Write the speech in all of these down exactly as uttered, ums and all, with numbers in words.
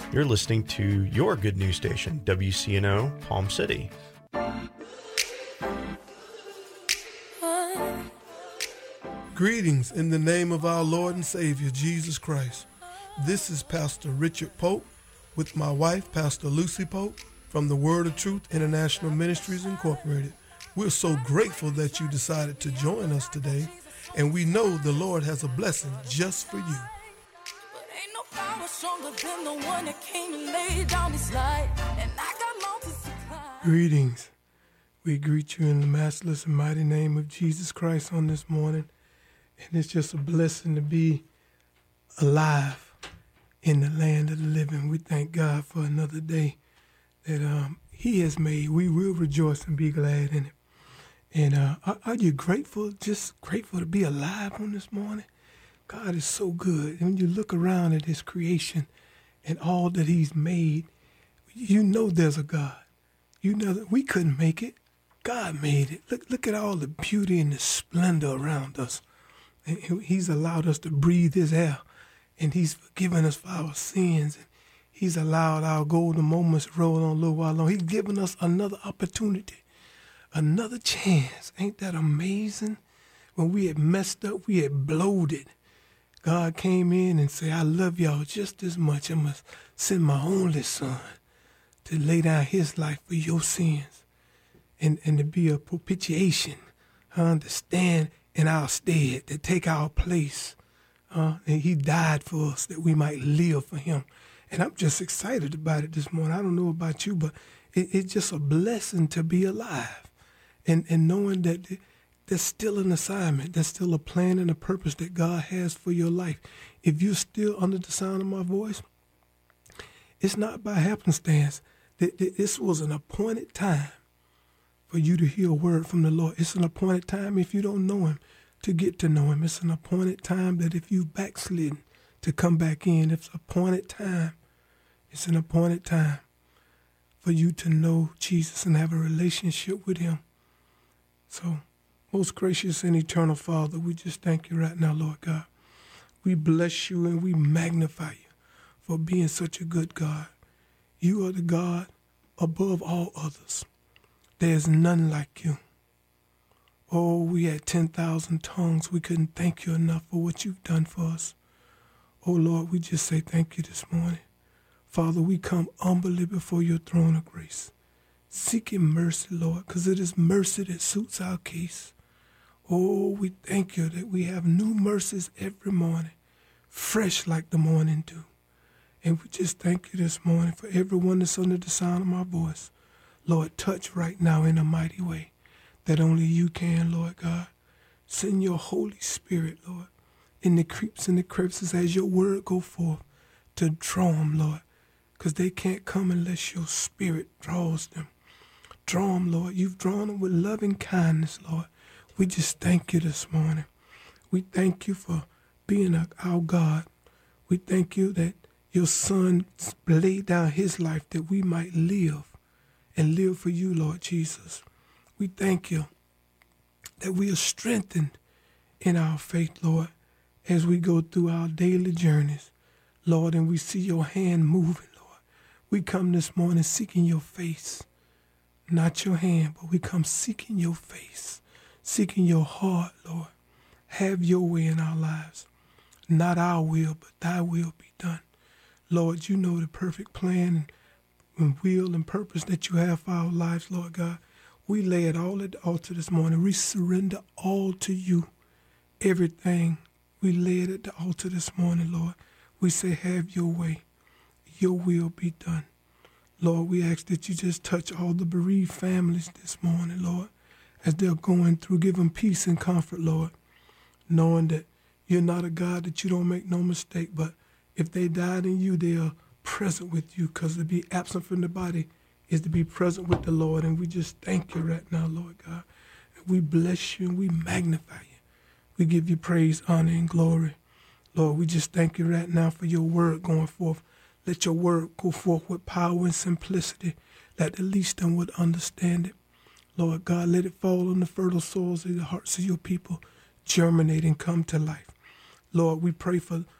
You're listening to your good news station, W C N O Palm City. Greetings in the name of our Lord and Savior, Jesus Christ. This is Pastor Richard Pope with my wife, Pastor Lucy Pope, from the Word of Truth International Ministries Incorporated. We're so grateful that you decided to join us today, and we know the Lord has a blessing just for you. But ain't no power stronger than the one that came and laid down his life, and I got more to supply. Greetings. We greet you in the matchless and mighty name of Jesus Christ on this morning. And it's just a blessing to be alive in the land of the living. We thank God for another day that um, he has made. We will rejoice and be glad in it. And uh, are, are you grateful, just grateful to be alive on this morning? God is so good. And when you look around at his creation and all that he's made, you know there's a God. You know that we couldn't make it. God made it. Look, look at all the beauty and the splendor around us. And he's allowed us to breathe his air, and he's forgiven us for our sins. And he's allowed our golden moments to roll on a little while longer. He's given us another opportunity, another chance. Ain't that amazing? When we had messed up, we had bloated. God came in and said, I love y'all just as much. I must send my only son to lay down his life for your sins and, and to be a propitiation, huh, to stand in our stead, to take our place. Uh, and he died for us that we might live for him. And I'm just excited about it this morning. I don't know about you, but it, it's just a blessing to be alive. And, and knowing that there's still an assignment, there's still a plan and a purpose that God has for your life. If you're still under the sound of my voice, it's not by happenstance. This was an appointed time for you to hear a word from the Lord. It's an appointed time, if you don't know him, to get to know him. It's an appointed time that if you've backslidden, to come back in. It's an appointed time. It's an appointed time for you to know Jesus and have a relationship with him. So, most gracious and eternal Father, we just thank you right now, Lord God. We bless you and we magnify you for being such a good God. You are the God above all others. There's none like you. Oh, we had ten thousand tongues. We couldn't thank you enough for what you've done for us. Oh, Lord, we just say thank you this morning. Father, we come humbly before your throne of grace, seeking mercy, Lord, because it is mercy that suits our case. Oh, we thank you that we have new mercies every morning, fresh like the morning dew. And we just thank you this morning for everyone that's under the sound of my voice. Lord, touch right now in a mighty way that only you can, Lord God. Send your Holy Spirit, Lord, in the creeps and the crevices as your word go forth to draw them, Lord, because they can't come unless your spirit draws them. Draw them, Lord. You've drawn them with loving kindness, Lord. We just thank you this morning. We thank you for being our God. We thank you that your son laid down his life that we might live and live for you, Lord Jesus. We thank you that we are strengthened in our faith, Lord, as we go through our daily journeys, Lord, and we see your hand moving, Lord. We come this morning seeking your face, not your hand, but we come seeking your face, seeking your heart, Lord. Have your way in our lives. Not our will, but thy will be done. Lord, you know the perfect plan and will and purpose that you have for our lives, Lord God. We lay it all at the altar this morning. We surrender all to you. Everything, we lay it at the altar this morning, Lord. We say, have your way. Your will be done. Lord, we ask that you just touch all the bereaved families this morning, Lord, as they're going through. Give them peace and comfort, Lord, knowing that you're not a God that you don't make no mistake, but if they died in you, they are present with you, because to be absent from the body is to be present with the Lord. And we just thank you right now, Lord God. And we bless you and we magnify you. We give you praise, honor, and glory. Lord, we just thank you right now for your word going forth. Let your word go forth with power and simplicity, that the least of them would understand it. Lord God, let it fall on the fertile soils of the hearts of your people, germinate and come to life. Lord, we pray for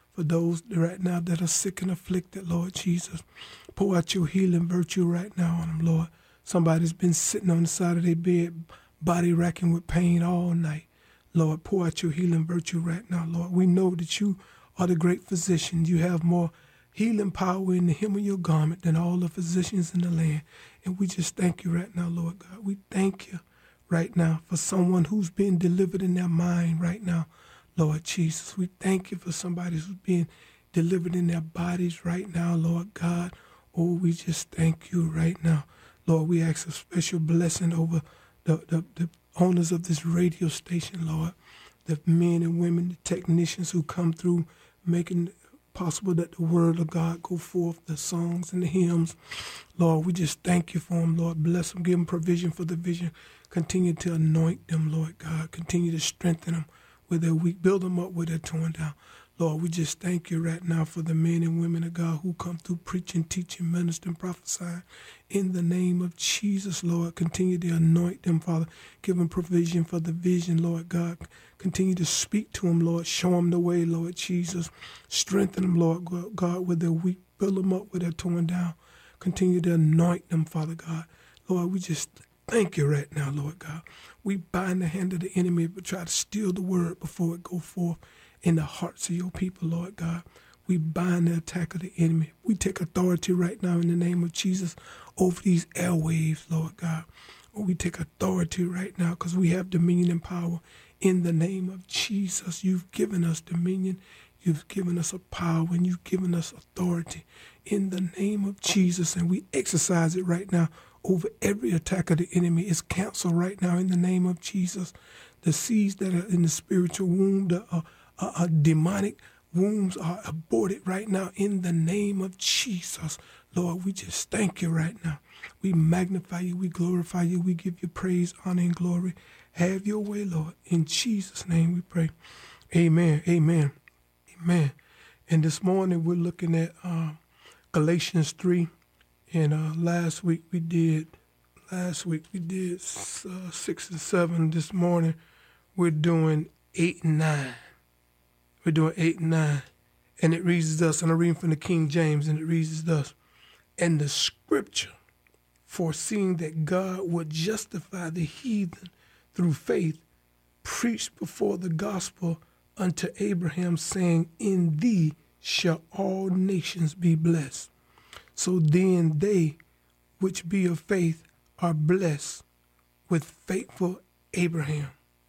For those right now that are sick and afflicted, Lord Jesus, pour out your healing virtue right now on them, Lord. Somebody's been sitting on the side of their bed, body racking with pain all night. Lord, pour out your healing virtue right now, Lord. We know that you are the great physician. You have more healing power in the hem of your garment than all the physicians in the land. And we just thank you right now, Lord God. We thank you right now for someone who's being delivered in their mind right now, Lord Jesus. We thank you for somebody who's being delivered in their bodies right now, Lord God. Oh, we just thank you right now. Lord, we ask a special blessing over the, the, the owners of this radio station, Lord, the men and women, the technicians who come through making it possible that the word of God go forth, the songs and the hymns. Lord, we just thank you for them, Lord. Bless them, give them provision for the vision. Continue to anoint them, Lord God. Continue to strengthen them where they're weak. Build them up where they're torn down. Lord, we just thank you right now for the men and women of God who come through preaching, teaching, ministering, prophesying. In the name of Jesus, Lord, continue to anoint them, Father. Give them provision for the vision, Lord God. Continue to speak to them, Lord. Show them the way, Lord Jesus. Strengthen them, Lord God, where they're weak. Build them up where they're torn down. Continue to anoint them, Father God. Lord, we just thank you right now, Lord God. We bind the hand of the enemy but try to steal the word before it go forth in the hearts of your people, Lord God. We bind the attack of the enemy. We take authority right now in the name of Jesus over these airwaves, Lord God. We take authority right now because we have dominion and power in the name of Jesus. You've given us dominion. You've given us a power and you've given us authority in the name of Jesus. And we exercise it right now over every attack of the enemy. It's canceled right now in the name of Jesus. The seeds that are in the spiritual womb, the uh, uh, uh, demonic wombs are aborted right now in the name of Jesus. Lord, we just thank you right now. We magnify you. We glorify you. We give you praise, honor, and glory. Have your way, Lord. In Jesus' name we pray. Amen. Amen. Amen. And this morning we're looking at uh, Galatians three. And uh, last week we did, last week we did uh, six and seven. This morning we're doing eight and nine. We're doing eight and nine. And it reads thus, and I'm reading from the King James, and it reads thus. And the scripture, foreseeing that God would justify the heathen through faith, preached before the gospel unto Abraham, saying, in thee shall all nations be blessed. So then they which be of faith are blessed with faithful Abraham.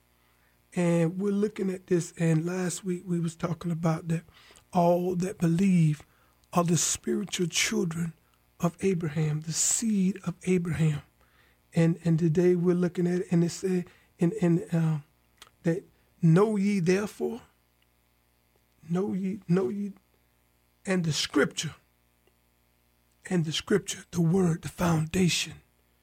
And we're looking at this, and last week we was talking about that all that believe are the spiritual children of Abraham, the seed of Abraham. And and today we're looking at it, and it said in, in uh, that know ye therefore, know ye, know ye, and the scripture, and the scripture, the word, the foundation,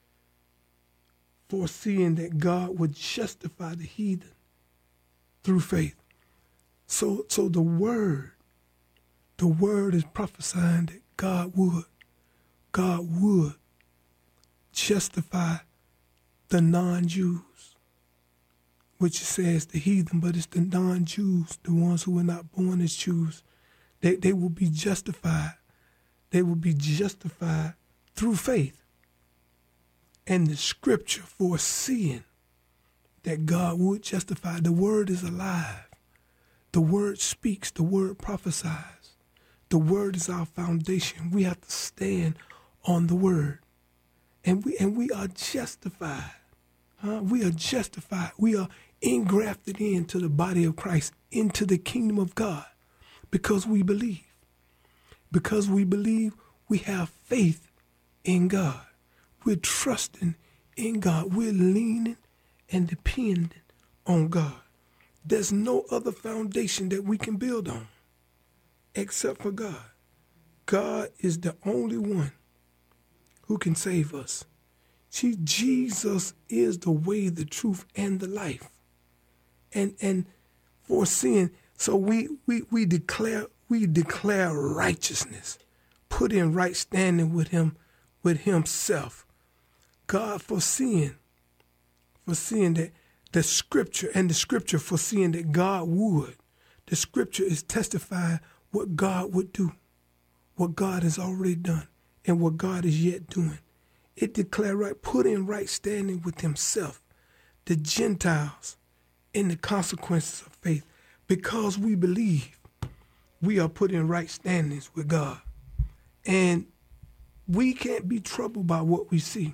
foreseeing that God would justify the heathen through faith. So so the word, the word is prophesying that God would, God would justify the non-Jews, which says the heathen, but it's the non-Jews, the ones who were not born as Jews. They, they will be justified. They will be justified through faith. And the scripture foreseeing that God would justify. The word is alive. The word speaks. The word prophesies. The word is our foundation. We have to stand on the word. And we and we are justified. Huh? We are justified. We are engrafted into the body of Christ, into the kingdom of God, because we believe. Because we believe, we have faith in God. We're trusting in God. We're leaning and dependent on God. There's no other foundation that we can build on except for God. God is the only one who can save us. See, Jesus is the way, the truth, and the life. And and foreseeing, so we we we declare we declare righteousness, put in right standing with him, with himself. God foreseeing, foreseeing that the scripture and the scripture foreseeing that God would. The scripture is testifying what God would do, what God has already done, and what God is yet doing. It declared right, put in right standing with himself, the Gentiles, in the consequences of faith. Because we believe, we are put in right standings with God. And we can't be troubled by what we see.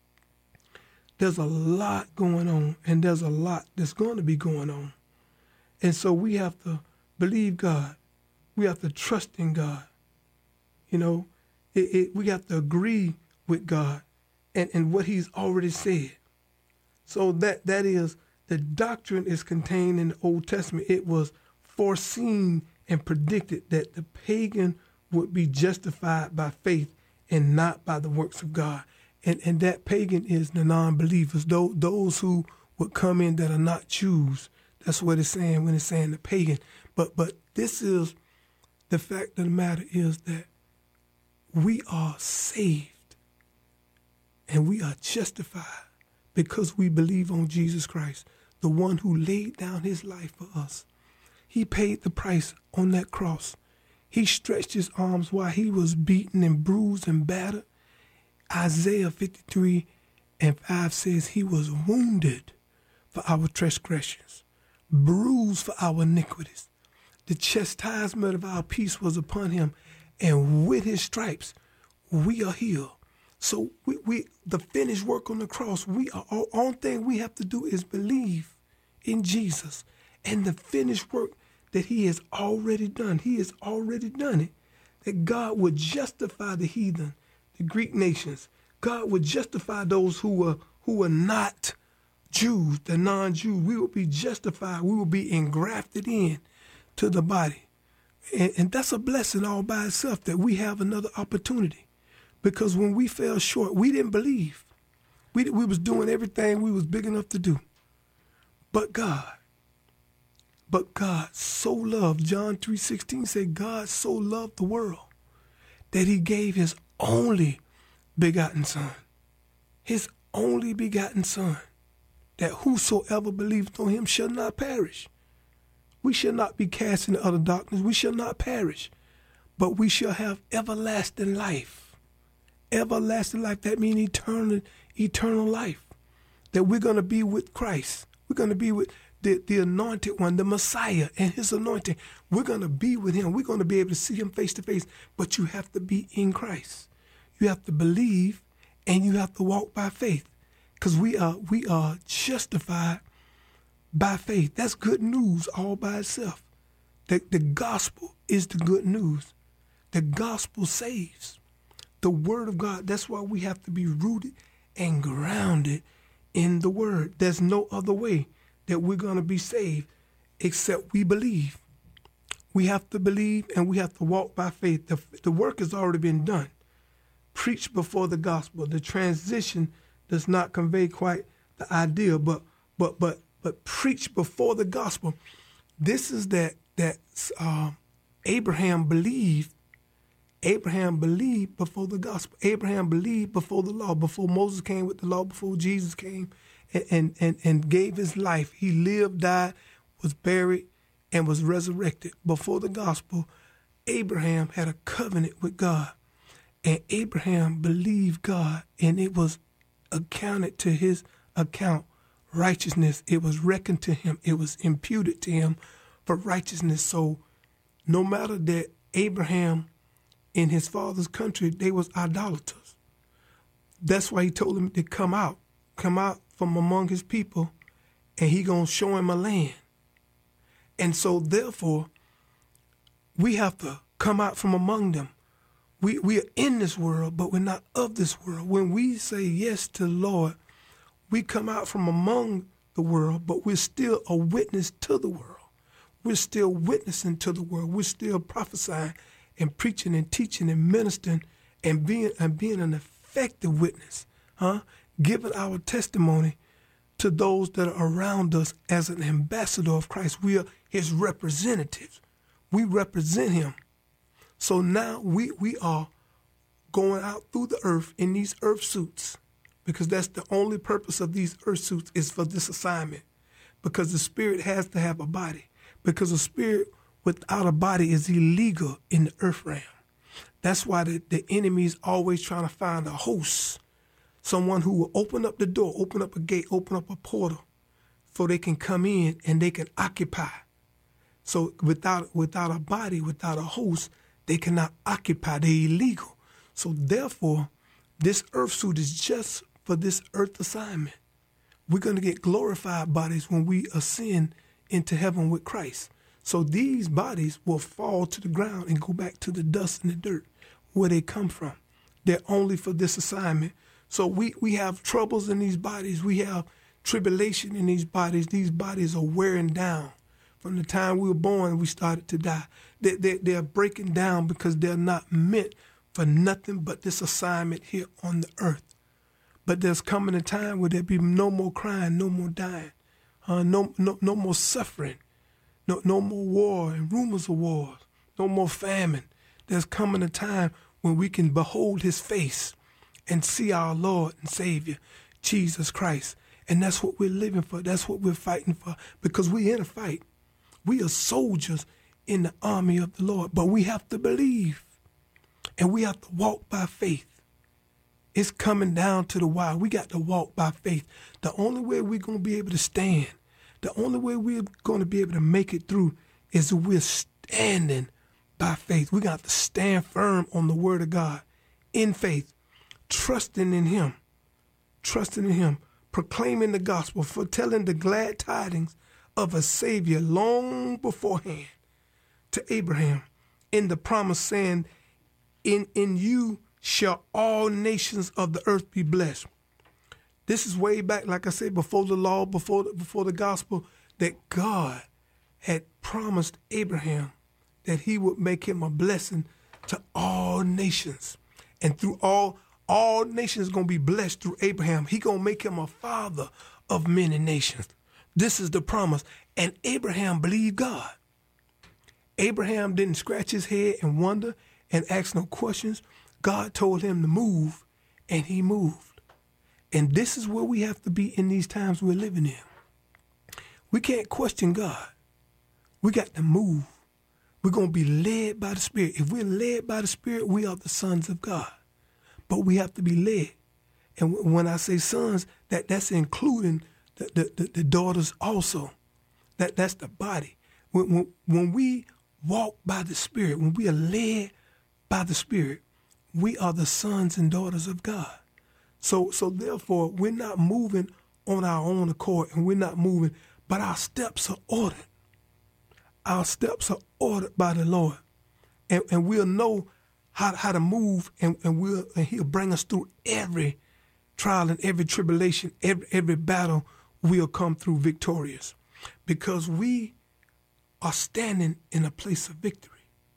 There's a lot going on, and there's a lot that's going to be going on. And so we have to believe God. We have to trust in God. You know, it, it, we have to agree with God and, and what he's already said. So that that is, the doctrine is contained in the Old Testament. It was foreseen and predicted that the pagan would be justified by faith and not by the works of God. And and that pagan is the non-believers, those, those who would come in that are not Jews. That's what it's saying when it's saying the pagan. But but this is, the fact of the matter is that we are saved and we are justified because we believe on Jesus Christ, the one who laid down his life for us. He paid the price on that cross. He stretched his arms while he was beaten and bruised and battered. Isaiah fifty-three and five says he was wounded for our transgressions, bruised for our iniquities. The chastisement of our peace was upon him, and with his stripes we are healed. So we, we the finished work on the cross, we are all, all thing we have to do is believe in Jesus and the finished work that he has already done. He has already done it. That God would justify the heathen, the Greek nations. God would justify those who were who were not Jews, the non-Jews. We will be justified. We will be engrafted in to the body. And, and that's a blessing all by itself, that we have another opportunity. Because when we fell short, we didn't believe. We, we was doing everything we was big enough to do. But God, but God so loved, John three sixteen said, God so loved the world that he gave his only begotten son, his only begotten son, that whosoever believeth on him shall not perish. We shall not be cast into utter darkness. We shall not perish, but we shall have everlasting life. Everlasting life, that means eternal, eternal life. That we're going to be with Christ. We're going to be with the, the anointed one, the Messiah and his anointing. We're going to be with him. We're going to be able to see him face to face, but you have to be in Christ. You have to believe and you have to walk by faith, because we are, we are justified by faith. That's good news all by itself. The, the gospel is the good news. The gospel saves. The word of God, that's why we have to be rooted and grounded in the word. There's no other way that we're going to be saved except we believe. We have to believe and we have to walk by faith. The, the work has already been done. Preach before the gospel. The transition does not convey quite the idea, but but but but preach before the gospel. This is that that uh, Abraham believed. Abraham believed before the gospel. Abraham believed before the law, before Moses came with the law, before Jesus came and, and, and, and gave his life. He lived, died, was buried, and was resurrected. Before the gospel, Abraham had a covenant with God. And Abraham believed God, and it was accounted to his account righteousness. It was reckoned to him. It was imputed to him for righteousness. So no matter that Abraham in his father's country, they was idolaters. That's why he told him to come out, come out from among his people, and he gonna show him a land. And so therefore, we have to come out from among them. We we are in this world, but we're not of this world. When we say yes to the Lord, we come out from among the world, but we're still a witness to the world. We're still witnessing to the world. We're still prophesying and preaching and teaching and ministering and being and being an effective witness, huh? Giving our testimony to those that are around us as an ambassador of Christ. We are his representatives. We represent him. So now we, we are going out through the earth in these earth suits, because that's the only purpose of these earth suits, is for this assignment. Because the spirit has to have a body. Because the spirit without a body is illegal in the earth realm. That's why the, the enemy is always trying to find a host, someone who will open up the door, open up a gate, open up a portal so they can come in and they can occupy. So without without a body, without a host, they cannot occupy. They're illegal. So therefore, this earth suit is just for this earth assignment. We're going to get glorified bodies when we ascend into heaven with Christ. So these bodies will fall to the ground and go back to the dust and the dirt where they come from. They're only for this assignment. So we, we have troubles in these bodies. We have tribulation in these bodies. These bodies are wearing down. From the time we were born, we started to die. They, they, they're breaking down because they're not meant for nothing but this assignment here on the earth. But there's coming a time where there'll be no more crying, no more dying, uh, no, no, no more suffering, no, no more war and rumors of wars, no more famine. There's coming a time when we can behold his face and see our Lord and Savior, Jesus Christ. And that's what we're living for. That's what we're fighting for, because we're in a fight. We are soldiers in the army of the Lord, but we have to believe and we have to walk by faith. It's coming down to the wire. We got to walk by faith. The only way we're going to be able to stand, the only way we're going to be able to make it through is if we're standing by faith. We got to stand firm on the word of God in faith, trusting in him, trusting in him, proclaiming the gospel, foretelling the glad tidings of a Savior long beforehand to Abraham in the promise, saying, in, in you shall all nations of the earth be blessed. This is way back, like I said, before the law, before the, before the gospel, that God had promised Abraham that he would make him a blessing to all nations. And through all, all nations going to be blessed through Abraham. He going to make him a father of many nations. This is the promise. And Abraham believed God. Abraham didn't scratch his head and wonder and ask no questions. God told him to move, and he moved. And this is where we have to be in these times we're living in. We can't question God. We got to move. We're going to be led by the Spirit. If we're led by the Spirit, we are the sons of God. But we have to be led. And when I say sons, that, that's including the, the, the, the daughters also. That, that's the body. When, when, when we walk by the Spirit, when we are led by the Spirit, we are the sons and daughters of God. So, so therefore, we're not moving on our own accord, and we're not moving, but our steps are ordered. Our steps are ordered by the Lord. And, and we'll know how, how to move, and, and, we'll, and he'll bring us through every trial and every tribulation, every, every battle we'll come through victorious. Because we are standing in a place of victory.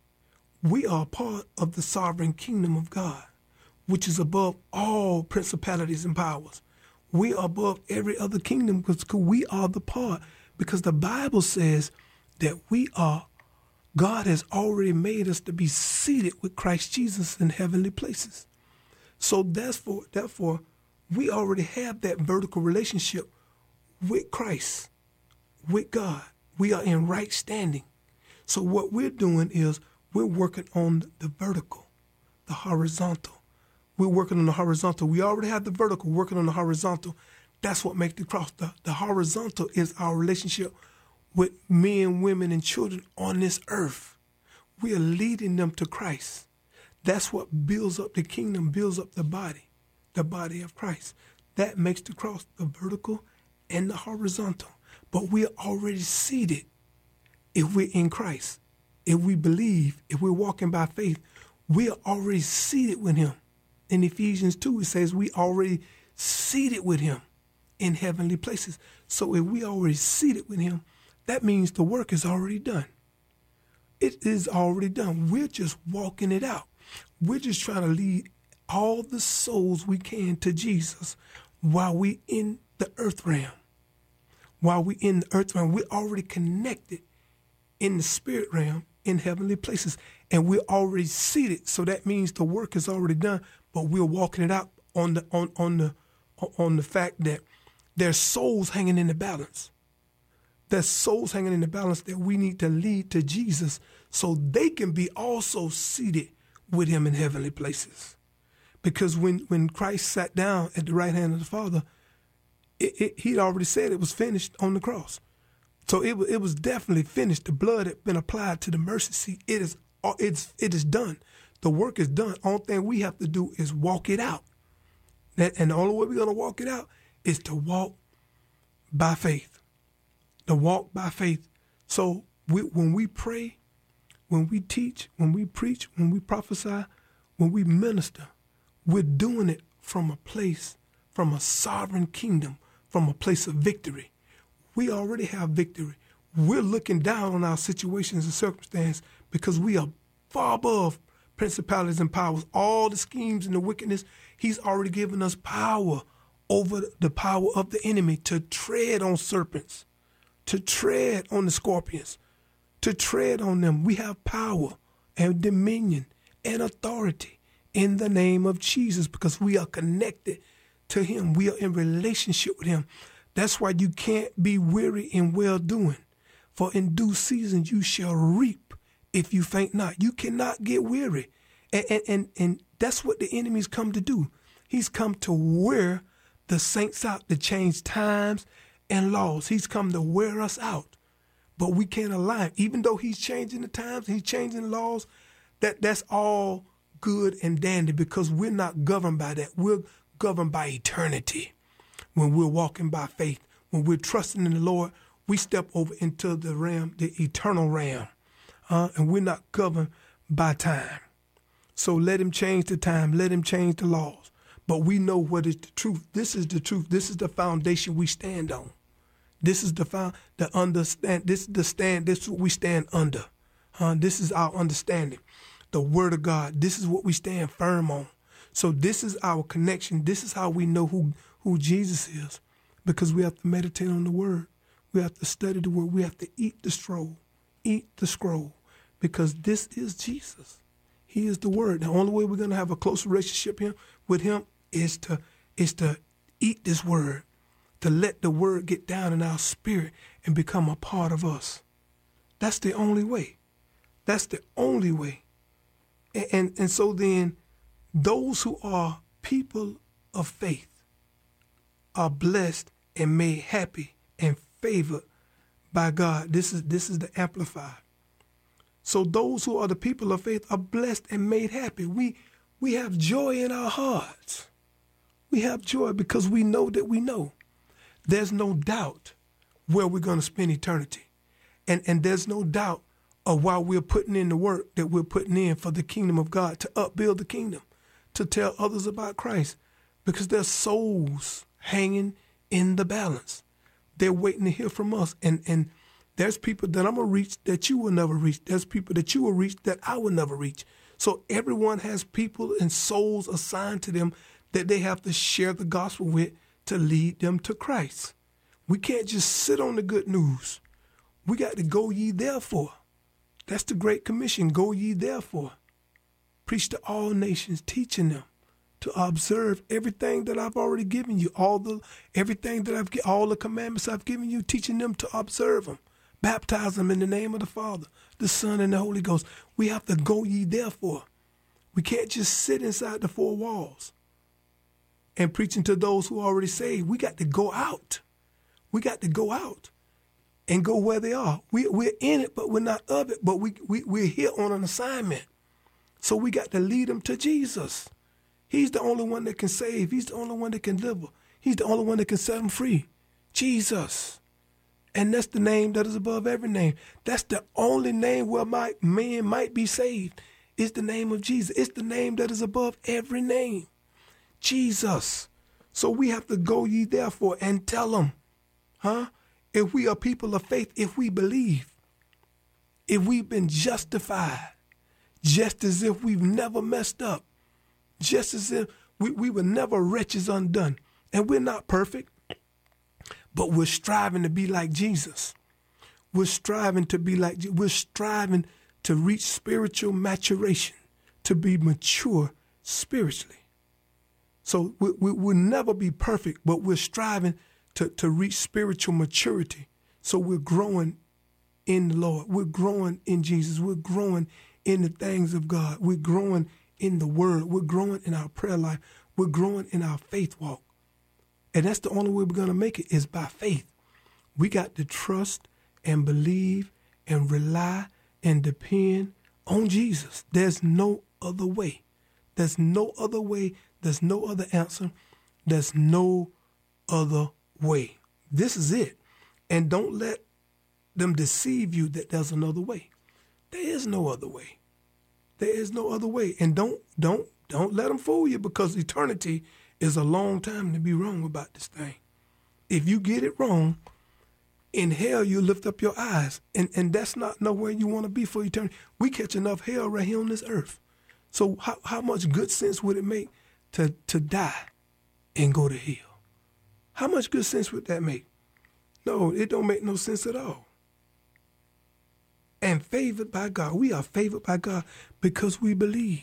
We are part of the sovereign kingdom of God, which is above all principalities and powers. We are above every other kingdom because we are the part, because the Bible says that we are, God has already made us to be seated with Christ Jesus in heavenly places. So therefore, therefore, we already have that vertical relationship with Christ, with God. We are in right standing. So what we're doing is we're working on the vertical, the horizontal. We're working on the horizontal. We already have the vertical, working on the horizontal. That's what makes the cross. The, the horizontal is our relationship with men, women, and children on this earth. We are leading them to Christ. That's what builds up the kingdom, builds up the body, the body of Christ. That makes the cross the vertical and the horizontal. But we are already seated if we're in Christ. If we believe, if we're walking by faith, we are already seated with him. In Ephesians two, it says we already seated with him in heavenly places. So if we already seated with him, that means the work is already done. It is already done. We're just walking it out. We're just trying to lead all the souls we can to Jesus while we in the earth realm. While we in the earth realm, we're already connected in the spirit realm in heavenly places, and we're already seated. So that means the work is already done, but we're walking it out on the on on the on the fact that there's souls hanging in the balance. There's souls hanging in the balance that we need to lead to Jesus so they can be also seated with him in heavenly places. Because when, when Christ sat down at the right hand of the Father, it, it, he'd already said it was finished on the cross. So it, it was definitely finished. The blood had been applied to the mercy seat. It is, it's, it is done. The work is done. Only thing we have to do is walk it out. That, and the only way we're going to walk it out is to walk by faith. To walk by faith. So we, when we pray, when we teach, when we preach, when we prophesy, when we minister, we're doing it from a place, from a sovereign kingdom, from a place of victory. We already have victory. We're looking down on our situations and circumstances because we are far above principalities and powers. All the schemes and the wickedness, he's already given us power over the power of the enemy to tread on serpents, to tread on the scorpions, to tread on them. We have power and dominion and authority in the name of Jesus because we are connected to him. We are in relationship with him. That's why you can't be weary in well-doing. For in due season you shall reap if you faint not. You cannot get weary. And, and, and, and that's what the enemy's come to do. He's come to wear the saints out, to change times and laws. He's come to wear us out. But we can't align. Even though he's changing the times, he's changing the laws, that, that's all good and dandy because we're not governed by that. We're governed by eternity. When we're walking by faith, when we're trusting in the Lord, we step over into the realm, the eternal realm, uh, and we're not governed by time. So let him change the time. Let him change the laws. But we know what is the truth. This is the truth. This is the foundation we stand on. This is the found, the understand. This is the stand. This is what we stand under. Uh, this is our understanding. The word of God. This is what we stand firm on. So this is our connection. This is how we know who, who Jesus is, because we have to meditate on the word. We have to study the word. We have to eat the scroll, eat the scroll, because this is Jesus. He is the word. The only way we're going to have a close relationship him, with him is to, is to eat this word, to let the word get down in our spirit and become a part of us. That's the only way. That's the only way. And, and, and so then those who are people of faith are blessed and made happy and favored by God. This is, this is the Amplified. So those who are the people of faith are blessed and made happy. We, we have joy in our hearts. We have joy because we know that we know. There's no doubt where we're going to spend eternity. And, and there's no doubt of why we're putting in the work that we're putting in for the kingdom of God, to upbuild the kingdom, to tell others about Christ, because there's souls hanging in the balance. They're waiting to hear from us. And, and there's people that I'm going to reach that you will never reach. There's people that you will reach that I will never reach. So everyone has people and souls assigned to them that they have to share the gospel with to lead them to Christ. We can't just sit on the good news. We got to go ye therefore. That's the Great Commission. Go ye therefore. Preach to all nations, teaching them to observe everything that I've already given you, all the everything that I've all the commandments I've given you, teaching them to observe them. Baptize them in the name of the Father, the Son, and the Holy Ghost. We have to go ye therefore. We can't just sit inside the four walls and preaching to those who are already saved. We got to go out. We got to go out and go where they are. We, we're in it, but we're not of it. But we, we, we're here on an assignment. So we got to lead them to Jesus. He's the only one that can save. He's the only one that can deliver. He's the only one that can set them free. Jesus. And that's the name that is above every name. That's the only name where my man might be saved. It's the name of Jesus. It's the name that is above every name. Jesus. So we have to go ye therefore and tell them, huh? If we are people of faith, if we believe, if we've been justified, just as if we've never messed up, just as if we, we were never wretches undone. And we're not perfect, but we're striving to be like Jesus. We're striving to be like, we're striving to reach spiritual maturation, to be mature spiritually. So we, we, we'll never be perfect, but we're striving to, to reach spiritual maturity So we're growing in the Lord. We're growing in Jesus. We're growing in the things of God. We're growing in the Word. We're growing in our prayer life. We're growing in our faith walk. And that's the only way we're going to make it is by faith. We got to trust and believe and rely and depend on Jesus. There's no other way. There's no other way. There's no other answer. There's no other way. This is it. And don't let them deceive you that there's another way. There is no other way. There is no other way. And don't don't don't let them fool you, because eternity is a long time to be wrong about this thing. If you get it wrong, in hell you lift up your eyes, and, and that's not nowhere you want to be for eternity. We catch enough hell right here on this earth. So how, how much good sense would it make to, to die and go to hell? How much good sense would that make? No, it don't make no sense at all. And favored by God. We are favored by God because we believe.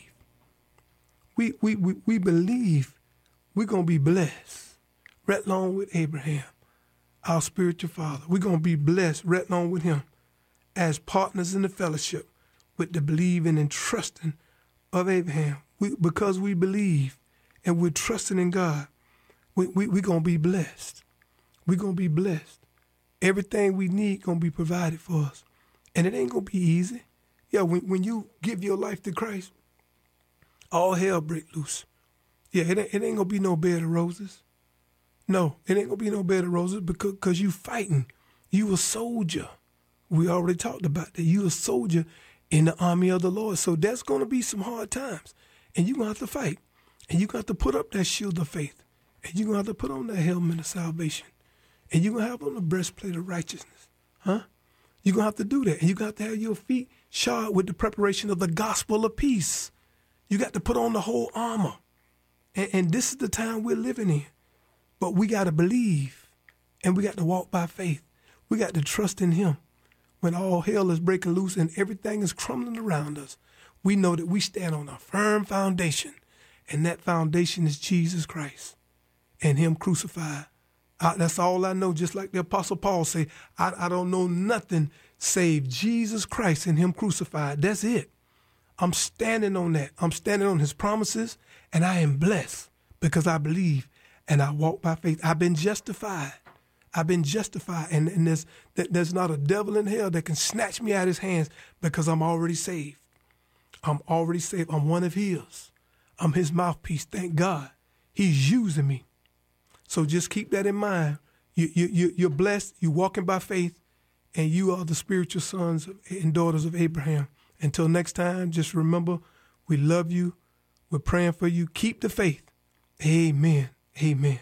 We we we, we believe we're going to be blessed right along with Abraham, our spiritual father. We're going to be blessed right along with him as partners in the fellowship with the believing and trusting of Abraham. We, because we believe and we're trusting in God, we, we, we're going to be blessed. We're going to be blessed. Everything we need going to be provided for us. And it ain't going to be easy. Yeah, when, when you give your life to Christ, all hell break loose. Yeah, it ain't, it ain't going to be no bed of roses. No, it ain't going to be no bed of roses because cause you fighting. You a soldier. We already talked about that. You a soldier in the army of the Lord. So there's going to be some hard times. And you're going to have to fight. And you're going to have to put up that shield of faith. And you're going to have to put on that helmet of salvation. And you're going to have on the breastplate of righteousness. Huh? You're going to have to do that. And you're going to have to have your feet shod with the preparation of the gospel of peace. You got to put on the whole armor. And, and this is the time we're living in. But we got to believe. And we got to walk by faith. We got to trust in him. When all hell is breaking loose and everything is crumbling around us, we know that we stand on a firm foundation. And that foundation is Jesus Christ and him crucified. I, that's all I know, just like the Apostle Paul say, I, I don't know nothing save Jesus Christ and him crucified. That's it. I'm standing on that. I'm standing on his promises, and I am blessed because I believe and I walk by faith. I've been justified. I've been justified, and, and there's, there's not a devil in hell that can snatch me out of his hands because I'm already saved. I'm already saved. I'm one of his. I'm his mouthpiece. Thank God. He's using me. So just keep that in mind. You, you, you, you're blessed. You're walking by faith, and you are the spiritual sons and daughters of Abraham. Until next time, just remember, we love you. We're praying for you. Keep the faith. Amen. Amen.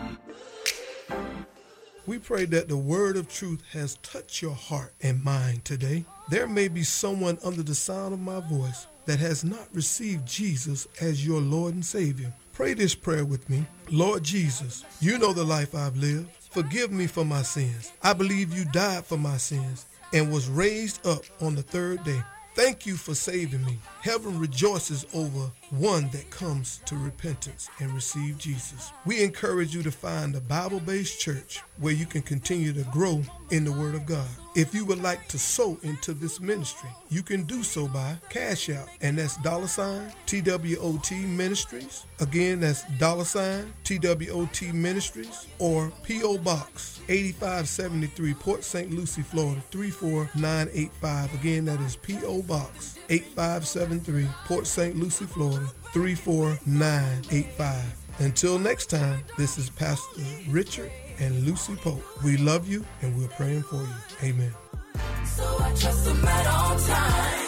We pray that the word of truth has touched your heart and mind today. There may be someone under the sound of my voice that has not received Jesus as your Lord and Savior. Pray this prayer with me. Lord Jesus, you know the life I've lived. Forgive me for my sins. I believe you died for my sins and was raised up on the third day. Thank you for saving me. Heaven rejoices over one that comes to repentance and receive Jesus. We encourage you to find a Bible-based church where you can continue to grow in the Word of God. If you would like to sow into this ministry, you can do so by Cash App, and that's dollar sign T W O T Ministries. Again, that's dollar sign T W O T Ministries, or P O Box eighty-five seventy-three, Port Saint Lucie, Florida three four nine eight five. Again, that is P O Box eighty-five seventy-three, Port Saint Lucie, Florida three four nine eight five. Until next time, this is Pastor Richard and Lucy Pope. We love you and we're praying for you. Amen. So I trust him at all times.